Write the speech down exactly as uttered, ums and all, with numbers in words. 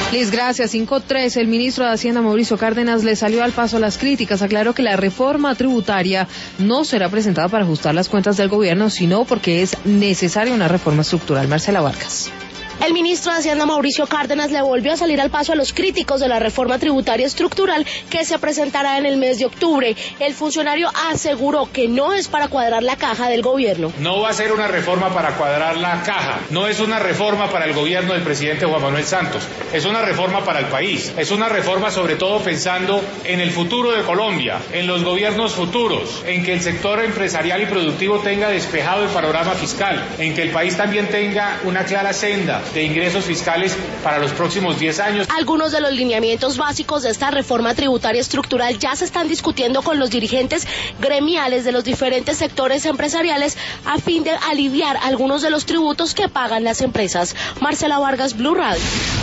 Liz, gracias. cinco tres. El ministro de Hacienda, Mauricio Cárdenas, le salió al paso a las críticas. Aclaró que la reforma tributaria no será presentada para ajustar las cuentas del gobierno, sino porque es necesaria una reforma estructural. Marcela Vargas. El ministro de Hacienda, Mauricio Cárdenas, le volvió a salir al paso a los críticos de la reforma tributaria estructural que se presentará en el mes de octubre. El funcionario aseguró que no es para cuadrar la caja del gobierno. No va a ser una reforma para cuadrar la caja, no es una reforma para el gobierno del presidente Juan Manuel Santos, es una reforma para el país, es una reforma sobre todo pensando en el futuro de Colombia, en los gobiernos futuros, en que el sector empresarial y productivo tenga despejado el panorama fiscal, en que el país también tenga una clara senda de ingresos fiscales para los próximos diez años. Algunos de los lineamientos básicos de esta reforma tributaria estructural ya se están discutiendo con los dirigentes gremiales de los diferentes sectores empresariales a fin de aliviar algunos de los tributos que pagan las empresas. Marcela Vargas, Blue Radio.